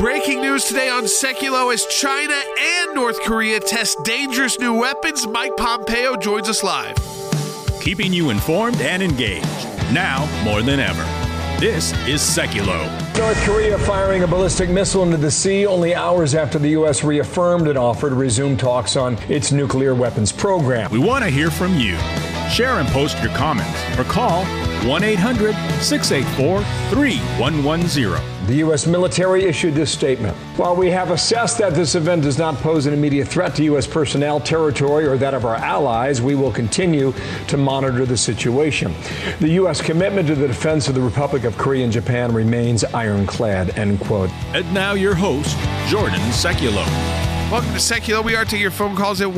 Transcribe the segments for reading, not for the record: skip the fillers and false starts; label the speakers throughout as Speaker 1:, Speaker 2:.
Speaker 1: Breaking news today on Seculo as China and North Korea test dangerous new weapons. Mike Pompeo joins us live.
Speaker 2: Keeping you informed and engaged, now more than ever. This is Seculo.
Speaker 3: North Korea firing a ballistic missile into the sea only hours after the U.S. reaffirmed an offer to resume talks on its nuclear weapons program.
Speaker 2: We want to hear from you. Share and post your comments or call 1-800-684-3110.
Speaker 3: The U.S. military issued this statement. While we have assessed that this event does not pose an immediate threat to U.S. personnel, territory, or that of our allies, we will continue to monitor the situation. The U.S. commitment to the defense of the Republic of Korea and Japan remains ironclad, end quote.
Speaker 2: And now your host, Jordan Seculo.
Speaker 1: Welcome to Seculo. We are taking your phone calls at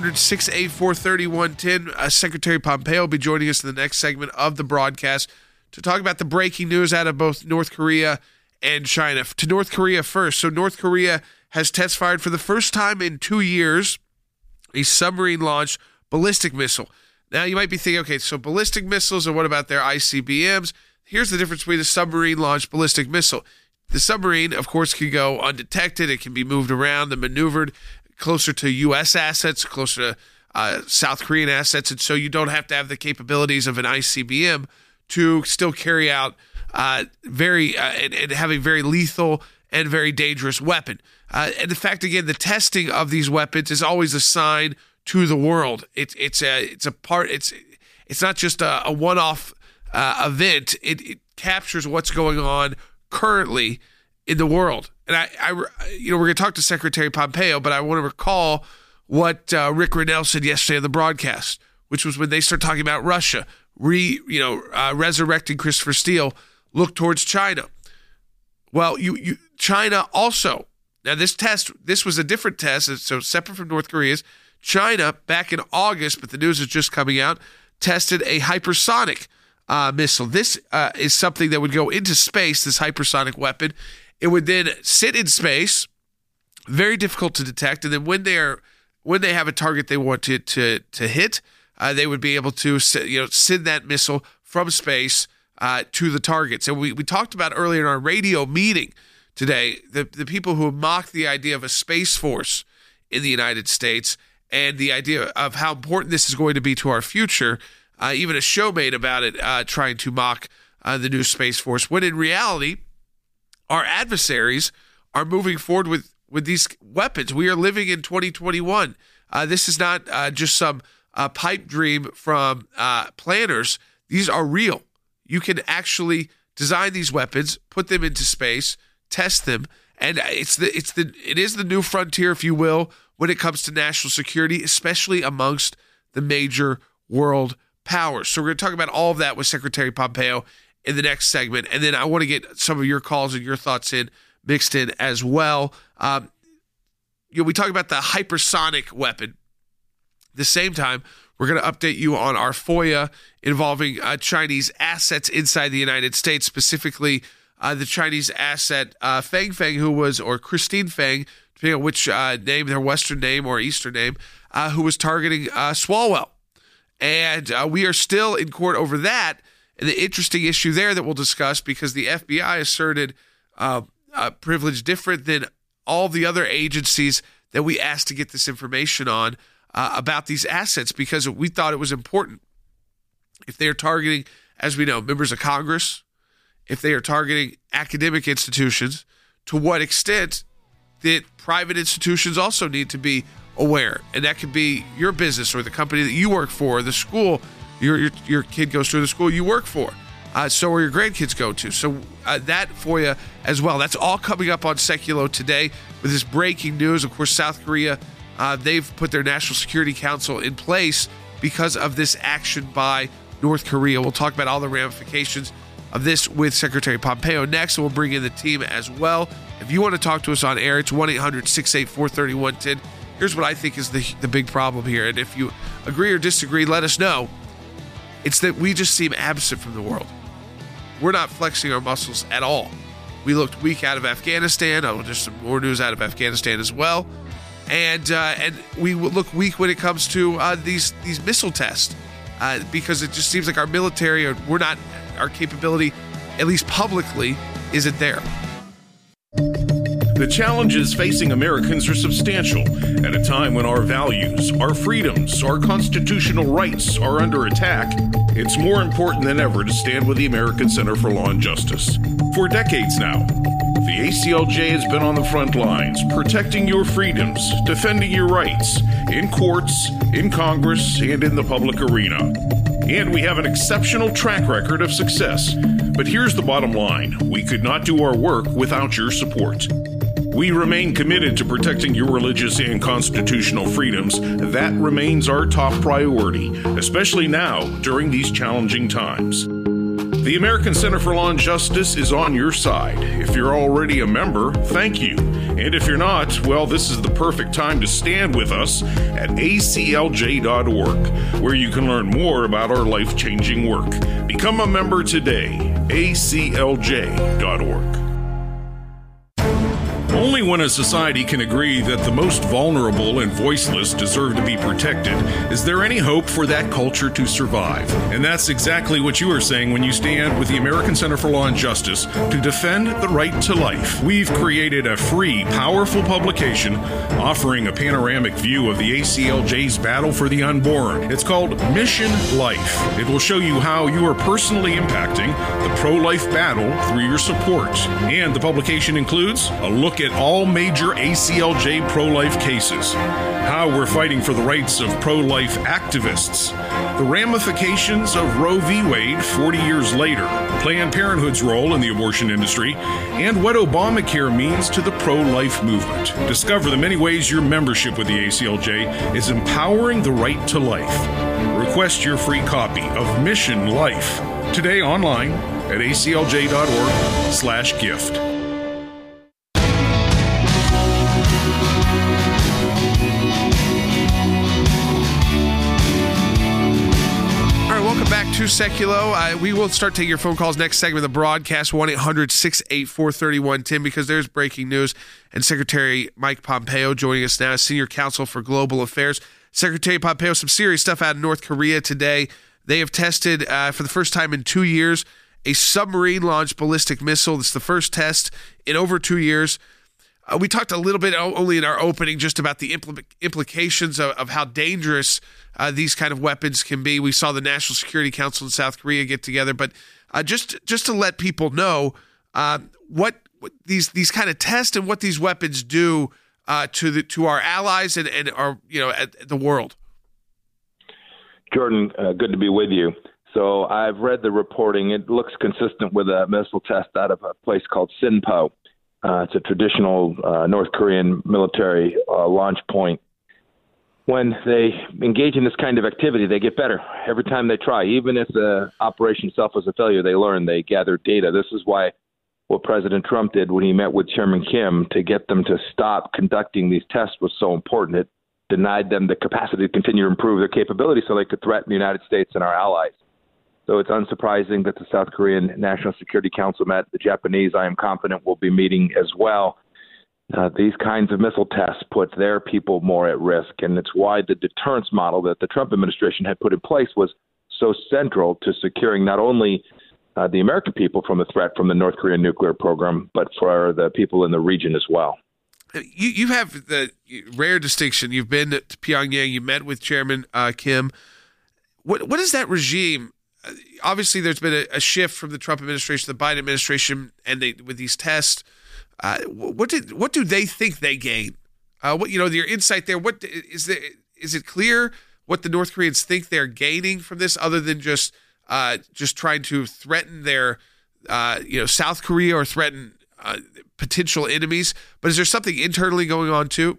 Speaker 1: 1-800-684-3110. Secretary Pompeo will be joining us in the next segment of the broadcast to talk about the breaking news out of both North Korea and China. To North Korea first. So North Korea has test fired for the first time in 2 years a submarine-launched ballistic missile. Now you might be thinking, okay, so ballistic missiles, and what about their ICBMs? Here's the difference between a submarine-launched ballistic missile. The submarine, of course, can go undetected. It can be moved around and maneuvered closer to U.S. assets, closer to South Korean assets, and so you don't have to have the capabilities of an ICBM to still carry out and have a very lethal and very dangerous weapon. And in fact, again, the testing of these weapons is always a sign to the world. It's not just a one-off event. It captures what's going on currently in the world. And we're going to talk to Secretary Pompeo, but I want to recall what Rick Grenell said yesterday on the broadcast, which was when they start talking about Russia, resurrecting Christopher Steele, look towards China. Well, China also, now this was a different test, so separate from North Korea's. China, back in August, but the news is just coming out, tested a hypersonic missile. This is something that would go into space, this hypersonic weapon. It would then sit in space, very difficult to detect, and then when they have a target they want to hit, they would be able to send that missile from space to the targets. And we talked about earlier in our radio meeting today the people who mocked the idea of a space force in the United States and the idea of how important this is going to be to our future. Even a show made about it, trying to mock the new Space Force, when in reality, our adversaries are moving forward with these weapons. We are living in 2021. This is not just some pipe dream from planners. These are real. You can actually design these weapons, put them into space, test them, and it is the new frontier, if you will, when it comes to national security, especially amongst the major world powers. So we're going to talk about all of that with Secretary Pompeo in the next segment. And then I want to get some of your calls and your thoughts mixed in as well. We talk about the hypersonic weapon. At the same time, we're going to update you on our FOIA involving Chinese assets inside the United States, specifically the Chinese asset Fang Feng, or Christine Fang, depending on which name, their Western name or Eastern name, who was targeting Swalwell. And we are still in court over that. And the interesting issue there that we'll discuss, because the FBI asserted a privilege different than all the other agencies that we asked to get this information on about these assets, because we thought it was important. If they are targeting, as we know, members of Congress, if they are targeting academic institutions, to what extent that private institutions also need to be aware. And that could be your business or the company that you work for, or the school your kid goes to, the school you work for, so where your grandkids go to. So that FOIA as well. That's all coming up on Seculo today with this breaking news. Of course, South Korea, they've put their National Security Council in place because of this action by North Korea. We'll talk about all the ramifications of this with Secretary Pompeo next, and we'll bring in the team as well. If you want to talk to us on air, it's 1-800-684-3110. Here's what I think is the big problem here, and if you agree or disagree, let us know. It's that we just seem absent from the world. We're not flexing our muscles at all. We looked weak out of Afghanistan. There's some more news out of Afghanistan as well. And we look weak when it comes to these missile tests because it just seems like our military, our capability, at least publicly, isn't there.
Speaker 4: The challenges facing Americans are substantial at a time when our values, our freedoms, our constitutional rights are under attack. It's more important than ever to stand with the American Center for Law and Justice. For decades now, the ACLJ has been on the front lines, protecting your freedoms, defending your rights, in courts, in Congress, and in the public arena. And we have an exceptional track record of success. But here's the bottom line. We could not do our work without your support. We remain committed to protecting your religious and constitutional freedoms. That remains our top priority, especially now during these challenging times. The American Center for Law and Justice is on your side. If you're already a member, thank you. And if you're not, well, this is the perfect time to stand with us at aclj.org, where you can learn more about our life-changing work. Become a member today, aclj.org. Only when a society can agree that the most vulnerable and voiceless deserve to be protected is there any hope for that culture to survive. And that's exactly what you are saying when you stand with the American Center for Law and Justice to defend the right to life. We've created a free, powerful publication offering a panoramic view of the ACLJ's battle for the unborn. It's called Mission Life. It will show you how you are personally impacting the pro-life battle through your support. And the publication includes a look at all major ACLJ pro-life cases, how we're fighting for the rights of pro-life activists, the ramifications of Roe v. Wade 40 years later, Planned Parenthood's role in the abortion industry, and what Obamacare means to the pro-life movement. Discover the many ways your membership with the ACLJ is empowering the right to life. Request your free copy of Mission Life today online at aclj.org/gift.
Speaker 1: Back to Seculo. We will start taking your phone calls next segment of the broadcast, 1-800-684-3110, because there's breaking news. And Secretary Mike Pompeo joining us now as Senior Counsel for Global Affairs. Secretary Pompeo, some serious stuff out of North Korea today. They have tested, for the first time in 2 years, a submarine-launched ballistic missile. This is the first test in over 2 years. We talked a little bit only in our opening just about the implications of how dangerous these kind of weapons can be. We saw the National Security Council in South Korea get together, but just to let people know what these kind of tests and what these weapons do to our allies and our the world.
Speaker 5: Jordan, good to be with you. So I've read the reporting. It looks consistent with a missile test out of a place called Sinpo. It's a traditional North Korean military launch point. When they engage in this kind of activity, they get better every time they try. Even if the operation itself was a failure, they learn, they gather data. This is why what President Trump did when he met with Chairman Kim to get them to stop conducting these tests was so important. It denied them the capacity to continue to improve their capability so they could threaten the United States and our allies. So it's unsurprising that the South Korean National Security Council met. The Japanese, I am confident, will be meeting as well. These kinds of missile tests put their people more at risk, and it's why the deterrence model that the Trump administration had put in place was so central to securing not only the American people from the threat from the North Korean nuclear program, but for the people in the region as well.
Speaker 1: You have the rare distinction. You've been to Pyongyang. You met with Chairman Kim. What is that regime? Obviously, there's been a shift from the Trump administration to the Biden administration, and with these tests, what do they think they gain? Your insight there? What is there? Is it clear what the North Koreans think they're gaining from this, other than just trying to threaten their South Korea or threaten potential enemies? But is there something internally going on too?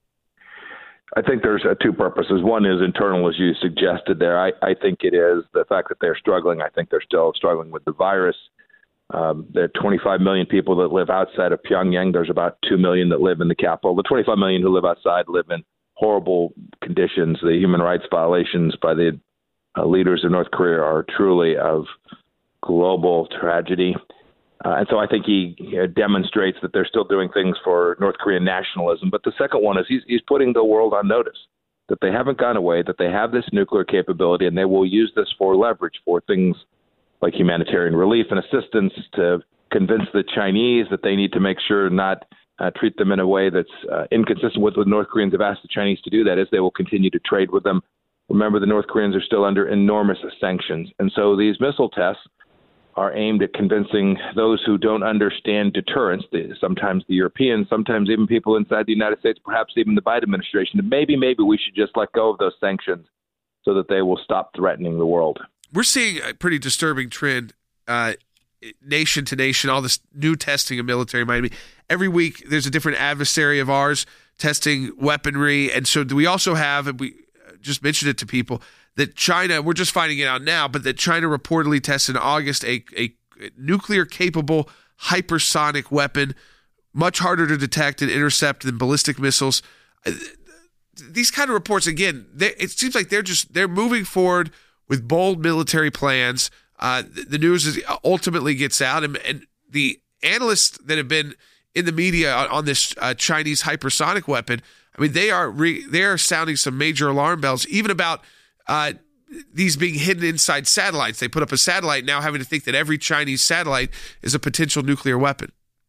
Speaker 5: I think there's two purposes. One is internal, as you suggested there. I think it is the fact that they're struggling. I think they're still struggling with the virus. There are 25 million people that live outside of Pyongyang. There's about 2 million that live in the capital. The 25 million who live outside live in horrible conditions. The human rights violations by the leaders of North Korea are truly of global tragedy. And so I think he demonstrates that they're still doing things for North Korean nationalism. But the second one is he's putting the world on notice that they haven't gone away, that they have this nuclear capability, and they will use this for leverage for things like humanitarian relief and assistance, to convince the Chinese that they need to make sure not treat them in a way that's inconsistent with what the North Koreans have asked the Chinese to do. That is, they will continue to trade with them. Remember, the North Koreans are still under enormous sanctions. And so these missile tests are aimed at convincing those who don't understand deterrence, sometimes the Europeans, sometimes even people inside the United States, perhaps even the Biden administration, that maybe we should just let go of those sanctions so that they will stop threatening the world.
Speaker 1: We're seeing a pretty disturbing trend, nation to nation, all this new testing of military might be. Every week there's a different adversary of ours testing weaponry. And so we also have, and we just mentioned it to people, that China, we're just finding it out now, but that China reportedly tested in August a nuclear-capable hypersonic weapon, much harder to detect and intercept than ballistic missiles. These kind of reports, again, it seems like they're moving forward with bold military plans. The news ultimately gets out, and the analysts that have been in the media on this Chinese hypersonic weapon, I mean, they are sounding some major alarm bells, even about these being hidden inside satellites. They put up a satellite, now having to think that every Chinese satellite is a potential nuclear weapon.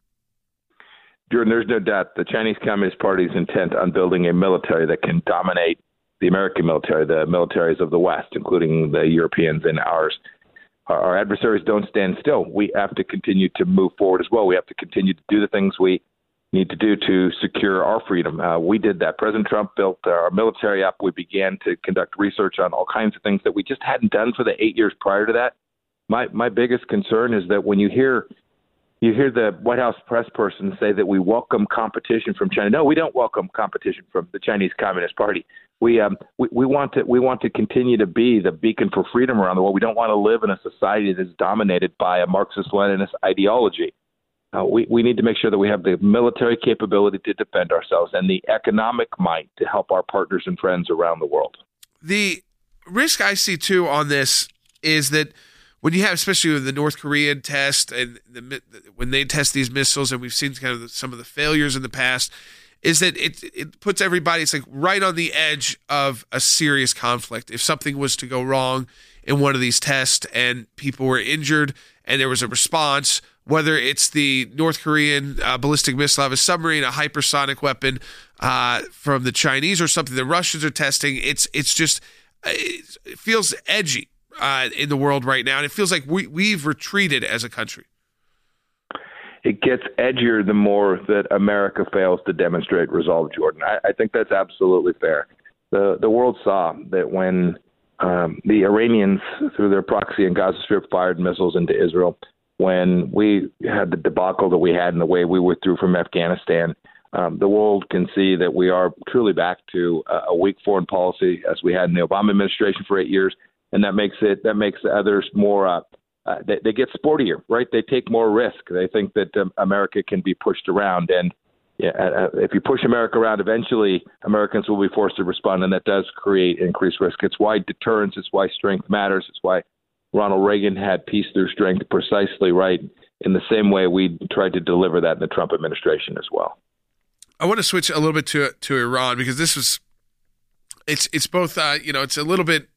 Speaker 5: Jordan, there's no doubt the Chinese Communist Party is intent on building a military that can dominate the American military, the militaries of the West, including the Europeans and ours. Our adversaries don't stand still. We have to continue to move forward as well. We have to continue to do the things we need to do to secure our freedom. We did that. President Trump built our military up. We began to conduct research on all kinds of things that we just hadn't done for the 8 years prior to that. My biggest concern is that when you hear the White House press person say that we welcome competition from China. No, we don't welcome competition from the Chinese Communist Party. We want to continue to be the beacon for freedom around the world. We don't want to live in a society that is dominated by a Marxist-Leninist ideology. We need to make sure that we have the military capability to defend ourselves and the economic might to help our partners and friends around the world.
Speaker 1: The risk I see, too, on this is that when you have, especially with the North Korean test and when they test these missiles, and we've seen kind of some of the failures in the past, is that it puts everybody, it's like right on the edge of a serious conflict. If something was to go wrong in one of these tests and people were injured and there was a response, whether it's the North Korean ballistic missile out of a submarine, a hypersonic weapon from the Chinese, or something the Russians are testing, it feels edgy in the world right now, and it feels like we've retreated as a country.
Speaker 5: It gets edgier the more that America fails to demonstrate resolve, Jordan. I think that's absolutely fair. The world saw that when the Iranians, through their proxy in Gaza Strip, fired missiles into Israel, when we had the debacle that we had and the way we withdrew from Afghanistan, the world can see that we are truly back to a weak foreign policy as we had in the Obama administration for 8 years, and that makes others more. They get sportier, right? They take more risk. They think that America can be pushed around, and if you push America around, eventually Americans will be forced to respond, and that does create increased risk. It's why deterrence, it's why strength matters. It's why Ronald Reagan had peace through strength precisely right in the same way we tried to deliver that in the Trump administration as well.
Speaker 1: I want to switch a little bit to Iran, because this was it's both it's a little bit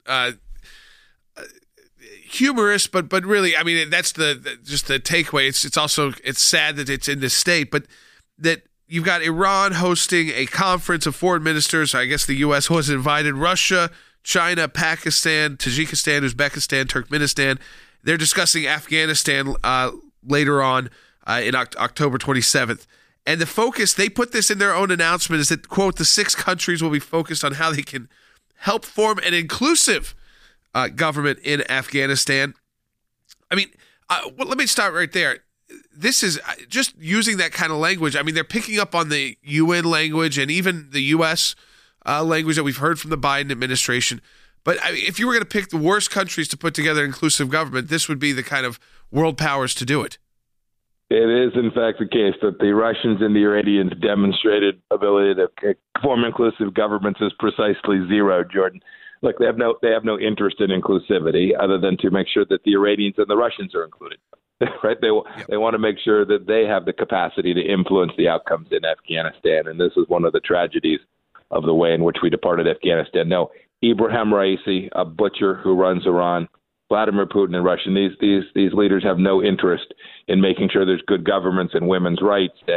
Speaker 1: humorous, but really, I mean, that's just the takeaway. It's also sad that it's in this state, but that you've got Iran hosting a conference of foreign ministers. I guess the U.S. was invited. Russia, China, Pakistan, Tajikistan, Uzbekistan, Turkmenistan. They're discussing Afghanistan later on in October 27th. And the focus, they put this in their own announcement, is that, quote, the 6 countries will be focused on how they can help form an inclusive government in Afghanistan. I mean, let me start right there. This is just using that kind of language. I mean, they're picking up on the UN language and even the U.S. Language that we've heard from the Biden administration. But if you were going to pick the worst countries to put together an inclusive government, this would be the kind of world powers to do it.
Speaker 5: It is, in fact, the case that the Russians and the Iranians demonstrated ability to form inclusive governments is precisely zero, Jordan. Look, they have no interest in inclusivity other than to make sure that the Iranians and the Russians are included. Right? They want to make sure that they have the capacity to influence the outcomes in Afghanistan, and this is one of the tragedies of the way in which we departed Afghanistan. No, Ibrahim Raisi, a butcher who runs Iran, Vladimir Putin and Russia, these leaders have no interest in making sure there's good governance and women's rights and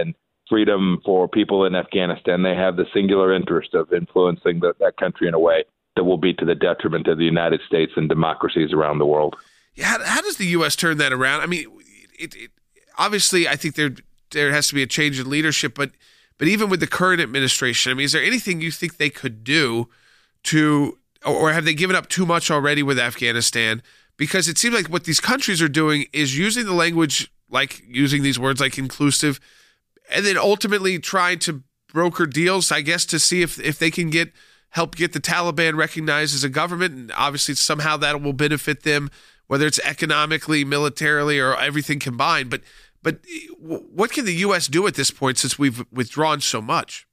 Speaker 5: freedom for people in Afghanistan. They have the singular interest of influencing that country in a way that will be to the detriment of the United States and democracies around the world.
Speaker 1: Yeah, how does the U.S. turn that around? I mean, it obviously, I think there has to be a change in leadership, but even with the current administration, I mean, is there anything you think they could do to, or have they given up too much already with Afghanistan? Because it seems like what these countries are doing is using the language, like using these words like inclusive, and then ultimately trying to broker deals, I guess, to see if they can help get the Taliban recognized as a government. And obviously somehow that will benefit them, whether it's economically, militarily, or everything combined. But what can the U.S. do at this point since we've withdrawn so much?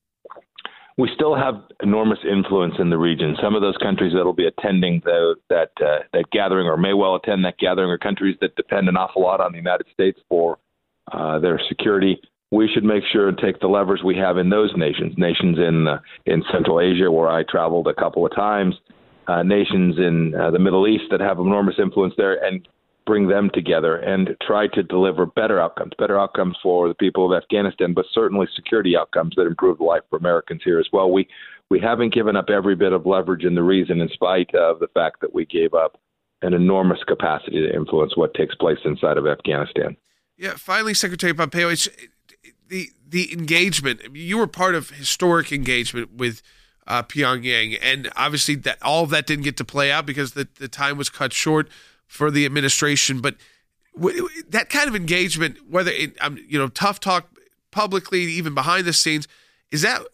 Speaker 5: We still have enormous influence in the region. Some of those countries that will be attending that gathering, or may well attend that gathering, are countries that depend an awful lot on the United States for their security. We should make sure and take the levers we have in those nations in Central Asia, where I traveled a couple of times, nations in the Middle East that have enormous influence there, and bring them together and try to deliver better outcomes for the people of Afghanistan, but certainly security outcomes that improve the life for Americans here as well. We haven't given up every bit of leverage in the region, in spite of the fact that we gave up an enormous capacity to influence what takes place inside of Afghanistan. Yeah,
Speaker 1: finally, Secretary Pompeo, it's the engagement. I mean, you were part of historic engagement with Pyongyang, and obviously that all of that didn't get to play out because the time was cut short for the administration. But that kind of engagement, whether it, tough talk publicly, even behind the scenes, is that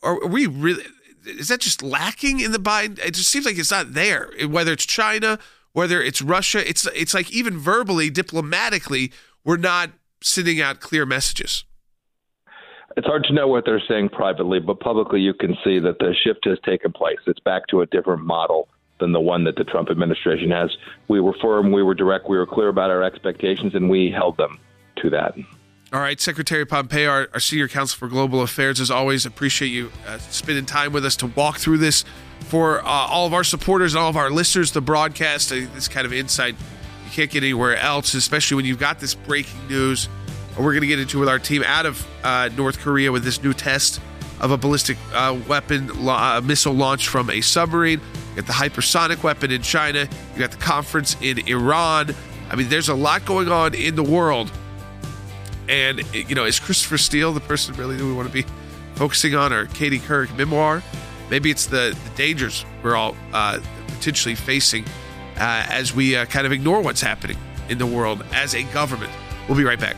Speaker 1: just lacking in the Biden? It just seems like it's not there. Whether it's China, whether it's Russia, it's like even verbally, diplomatically, we're not sending out clear messages.
Speaker 5: It's hard to know what they're saying privately, but publicly you can see that the shift has taken place. It's back to a different model than the one that the Trump administration has. We were firm, we were direct, we were clear about our expectations, and we held them to that.
Speaker 1: All right, Secretary Pompeo, our Senior Counsel for Global Affairs, as always, appreciate you spending time with us to walk through this for all of our supporters and all of our listeners, the broadcast, this kind of insight you can't get anywhere else, especially when you've got this breaking news. We're going to get into with our team out of North Korea with this new test of a ballistic weapon missile launched from a submarine. You got the hypersonic weapon in China. You got the conference in Iran. I mean, there's a lot going on in the world. And, is Christopher Steele the person really that we want to be focusing on, or Katie Couric memoir? Maybe it's the dangers we're all potentially facing as we kind of ignore what's happening in the world as a government. We'll be right back.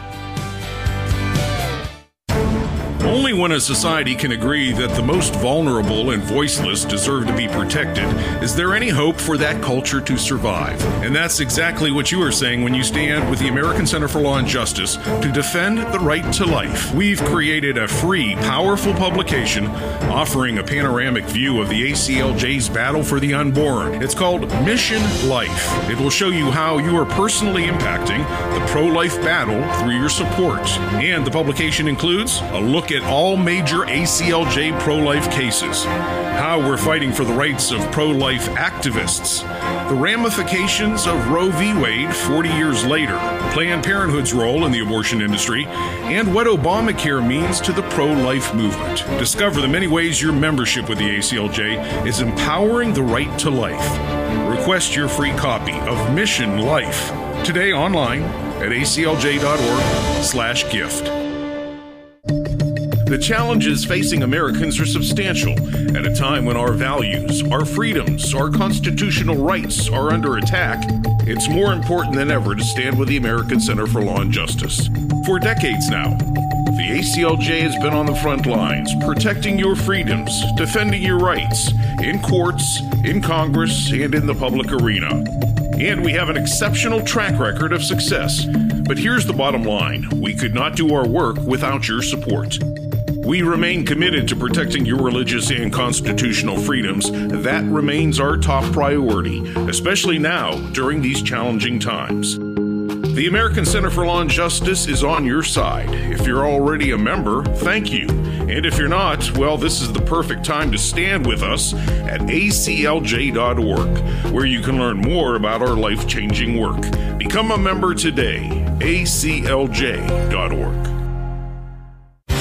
Speaker 4: Only when a society can agree that the most vulnerable and voiceless deserve to be protected is there any hope for that culture to survive. And that's exactly what you are saying when you stand with the American Center for Law and Justice to defend the right to life. We've created a free, powerful publication offering a panoramic view of the ACLJ's battle for the unborn. It's called Mission Life. It will show you how you are personally impacting the pro-life battle through your support. And the publication includes a look at all major ACLJ pro-life cases, how we're fighting for the rights of pro-life activists, the ramifications of Roe v. Wade 40 years later, Planned Parenthood's role in the abortion industry, and what Obamacare means to the pro-life movement. Discover the many ways your membership with the ACLJ is empowering the right to life. Request your free copy of Mission Life today online at aclj.org/gift. The challenges facing Americans are substantial at a time when our values, our freedoms, our constitutional rights are under attack. It's more important than ever to stand with the American Center for Law and Justice. For decades now, the ACLJ has been on the front lines, protecting your freedoms, defending your rights, in courts, in Congress, and in the public arena. And we have an exceptional track record of success. But here's the bottom line. We could not do our work without your support. We remain committed to protecting your religious and constitutional freedoms. That remains our top priority, especially now during these challenging times. The American Center for Law and Justice is on your side. If you're already a member, thank you. And if you're not, well, this is the perfect time to stand with us at aclj.org, where you can learn more about our life-changing work. Become a member today, aclj.org.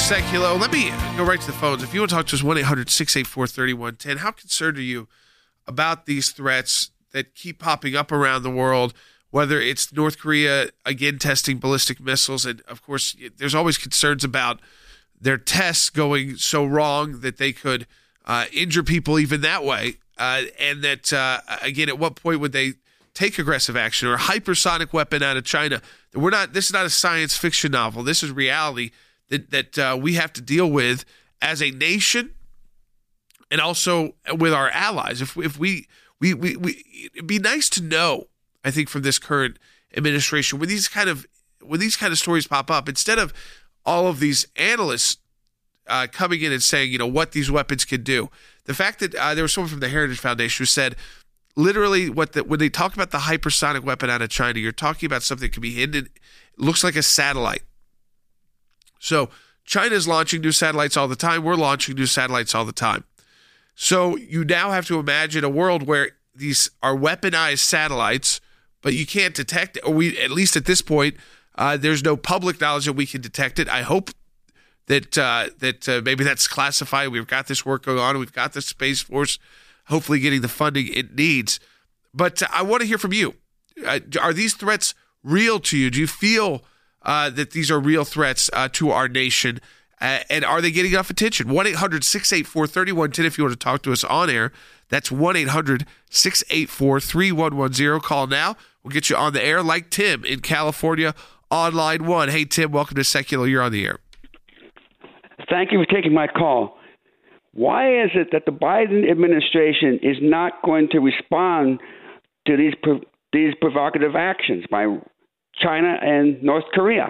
Speaker 1: Sekulow. Let me go right to the phones. If you want to talk to us, 1-800-684-3110. How concerned are you about these threats that keep popping up around the world, whether it's North Korea, again, testing ballistic missiles? And, of course, there's always concerns about their tests going so wrong that they could injure people even that way. And that, again, at what point would they take aggressive action, or a hypersonic weapon out of China? This is not a science fiction novel. This is reality that we have to deal with as a nation, and also with our allies. If we it'd be nice to know, I think, from this current administration, when these kind of stories pop up, instead of all of these analysts coming in and saying, what these weapons can do. The fact that there was someone from the Heritage Foundation who said, literally, when they talk about the hypersonic weapon out of China, you're talking about something that can be hidden. It looks like a satellite. So China's launching new satellites all the time. We're launching new satellites all the time. So you now have to imagine a world where these are weaponized satellites, but you can't detect it. Or at least at this point, there's no public knowledge that we can detect it. I hope that maybe that's classified. We've got this work going on. We've got the Space Force hopefully getting the funding it needs. But I want to hear from you. Are these threats real to you? Do you feel that these are real threats to our nation? And are they getting enough attention? 1-800-684-3110 if you want to talk to us on air. That's 1-800-684-3110. Call now. We'll get you on the air, like Tim in California on line 1. Hey, Tim, welcome to Sekulow. You're on the air.
Speaker 6: Thank you for taking my call. Why is it that the Biden administration is not going to respond to these provocative actions by China and North Korea?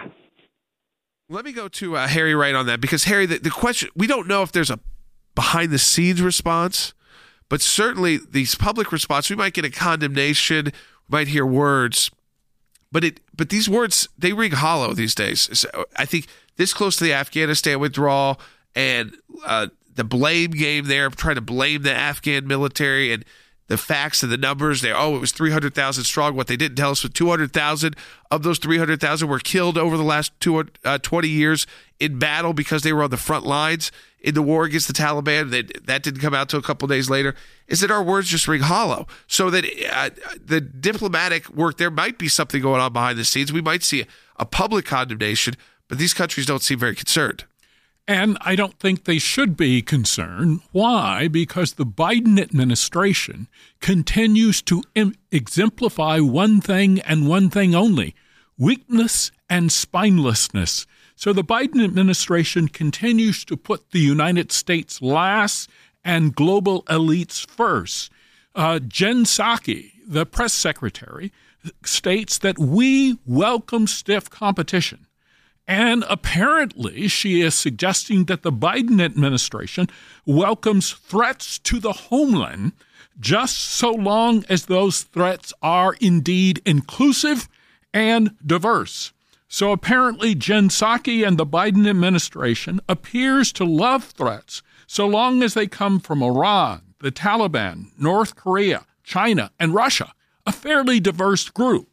Speaker 1: Let me go to Harry Wright on that, because, Harry, the question, we don't know if there's a behind-the-scenes response, but certainly these public response, we might get a condemnation, we might hear words, but these words, they ring hollow these days. So I think this close to the Afghanistan withdrawal and the blame game there, trying to blame the Afghan military and the facts and the numbers there. It was 300,000 strong. What they didn't tell us was 200,000 of those 300,000 were killed over the last 20 years in battle because they were on the front lines in the war against the Taliban. That didn't come out till a couple days later. Is that our words just ring hollow? So that the diplomatic work, there might be something going on behind the scenes. We might see a public condemnation, but these countries don't seem very concerned.
Speaker 7: And I don't think they should be concerned. Why? Because the Biden administration continues to exemplify one thing and one thing only: weakness and spinelessness. So the Biden administration continues to put the United States last and global elites first. Jen Psaki, the press secretary, states that we welcome stiff competition. And apparently she is suggesting that the Biden administration welcomes threats to the homeland just so long as those threats are indeed inclusive and diverse. So apparently Jen Psaki and the Biden administration appears to love threats so long as they come from Iran, the Taliban, North Korea, China, and Russia, a fairly diverse group.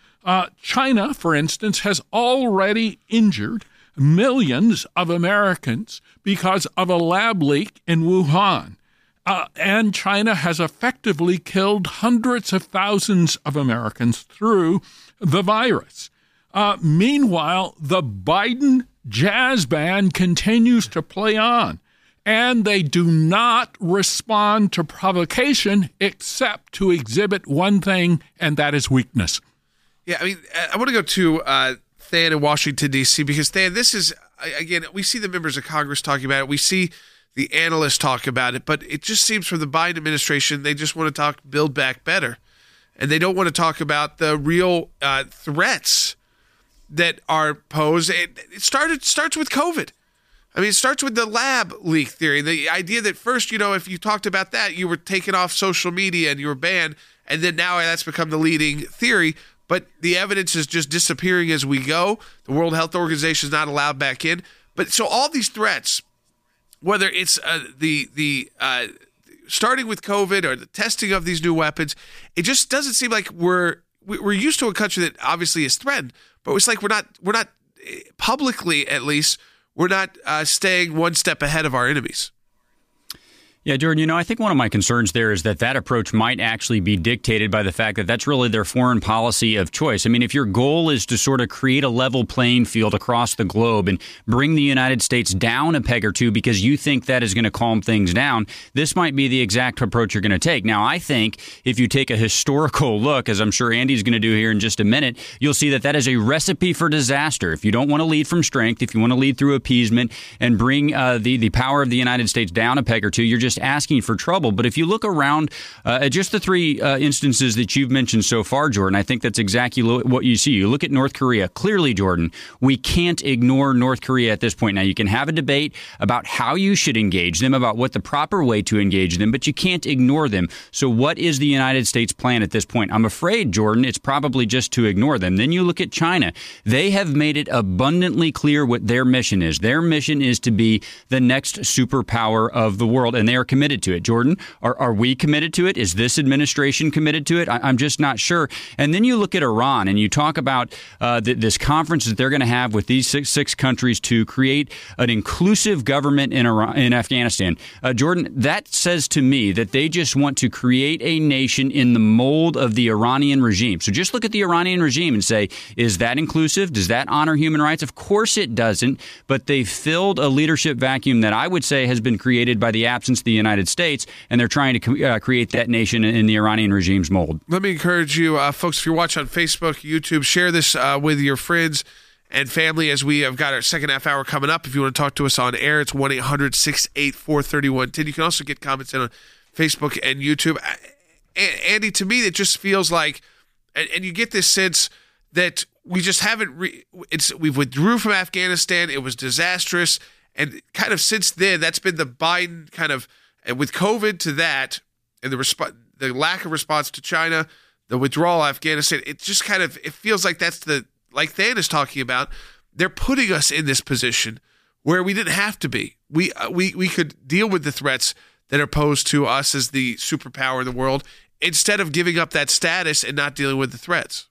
Speaker 7: China, for instance, has already injured millions of Americans because of a lab leak in Wuhan. And China has effectively killed hundreds of thousands of Americans through the virus. Meanwhile, the Biden jazz band continues to play on, and they do not respond to provocation except to exhibit one thing, and that is weakness.
Speaker 1: Yeah, I mean, I want to go to Than in Washington, D.C., because, Than, this is, again, we see the members of Congress talking about it. We see the analysts talk about it, but it just seems from the Biden administration, they just want to talk Build Back Better. And they don't want to talk about the real threats that are posed. It starts with COVID. I mean, it starts with the lab leak theory, the idea that first, if you talked about that, you were taken off social media and you were banned, and then now that's become the leading theory. But the evidence is just disappearing as we go. The World Health Organization is not allowed back in. But so all these threats, whether it's the starting with COVID or the testing of these new weapons, it just doesn't seem like we're used to a country that obviously is threatened. But it's like we're not publicly, at least, we're not staying one step ahead of our enemies.
Speaker 8: Yeah, Jordan, I think one of my concerns there is that approach might actually be dictated by the fact that that's really their foreign policy of choice. I mean, if your goal is to sort of create a level playing field across the globe and bring the United States down a peg or two because you think that is going to calm things down, this might be the exact approach you're going to take. Now, I think if you take a historical look, as I'm sure Andy's going to do here in just a minute, you'll see that is a recipe for disaster. If you don't want to lead from strength, if you want to lead through appeasement and bring the power of the United States down a peg or two, you're just asking for trouble. But if you look around at just the three instances that you've mentioned so far, Jordan, I think that's exactly what you see. You look at North Korea. Clearly, Jordan, we can't ignore North Korea at this point. Now, you can have a debate about how you should engage them, about what the proper way to engage them, but you can't ignore them. So what is the United States plan at this point? I'm afraid, Jordan, it's probably just to ignore them. Then you look at China. They have made it abundantly clear what their mission is. Their mission is to be the next superpower of the world, and they are committed to it. Jordan, are we committed to it? Is this administration committed to it? I'm just not sure. And then you look at Iran and you talk about this conference that they're going to have with these six countries to create an inclusive government in Afghanistan. Jordan, that says to me that they just want to create a nation in the mold of the Iranian regime. So just look at the Iranian regime and say, is that inclusive? Does that honor human rights? Of course it doesn't, but they filled a leadership vacuum that I would say has been created by the absence of the United States, and they're trying to create that nation in the Iranian regime's mold.
Speaker 1: Let me encourage you, folks, if you're watching on Facebook, YouTube, share this with your friends and family as we have got our second half hour coming up. If you want to talk to us on air, it's 1-800-684-3110. You can also get comments in on Facebook and YouTube. Andy, to me, it just feels like, and you get this sense that we just haven't, we've withdrew from Afghanistan. It was disastrous. And kind of since then, that's been the Biden kind of, and with COVID to that, and the lack of response to China, the withdrawal of Afghanistan, it just kind of, it feels like that's like Than is talking about, they're putting us in this position where we didn't have to be. We could deal with the threats that are posed to us as the superpower in the world instead of giving up that status and not dealing with the threats.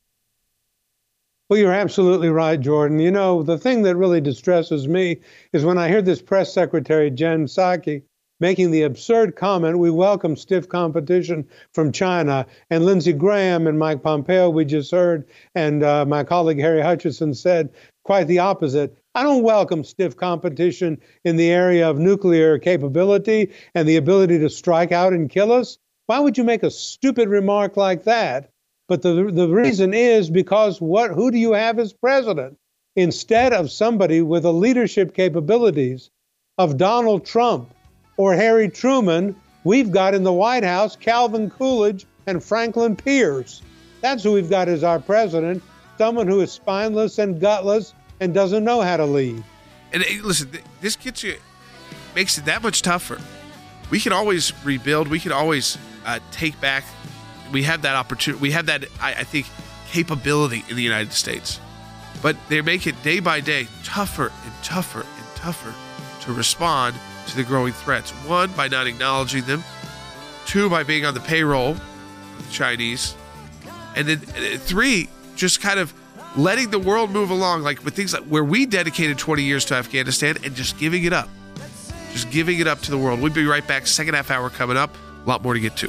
Speaker 9: Well, you're absolutely right, Jordan. The thing that really distresses me is when I hear this press secretary, Jen Psaki, making the absurd comment, we welcome stiff competition from China. And Lindsey Graham and Mike Pompeo, we just heard, and my colleague Harry Hutchison said quite the opposite. I don't welcome stiff competition in the area of nuclear capability and the ability to strike out and kill us. Why would you make a stupid remark like that? But the reason is because who do you have as president? Instead of somebody with the leadership capabilities of Donald Trump or Harry Truman, we've got in the White House Calvin Coolidge and Franklin Pierce. That's who we've got as our president, someone who is spineless and gutless and doesn't know how to lead.
Speaker 1: And listen, this makes it that much tougher. We can always rebuild. We can always take back. We have that opportunity. We have that, I think, capability in the United States. But they make it day by day tougher and tougher and tougher to respond to the growing threats. One, by not acknowledging them. Two, by being on the payroll of the Chinese. And then three, just kind of letting the world move along, like with things like where we dedicated 20 years to Afghanistan and just giving it up. Just giving it up to the world. We'll be right back. Second half hour coming up. A lot more to get to.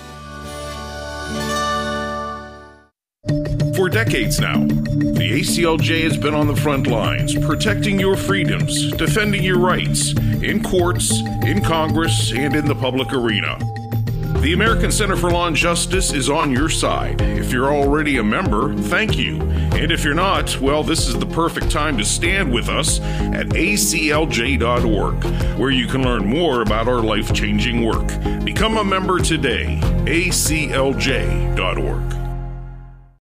Speaker 4: For decades now, the ACLJ has been on the front lines, protecting your freedoms, defending your rights, in courts, in Congress, and in the public arena. The American Center for Law and Justice is on your side. If you're already a member, thank you. And if you're not, well, this is the perfect time to stand with us at aclj.org, where you can learn more about our life-changing work. Become a member today, aclj.org.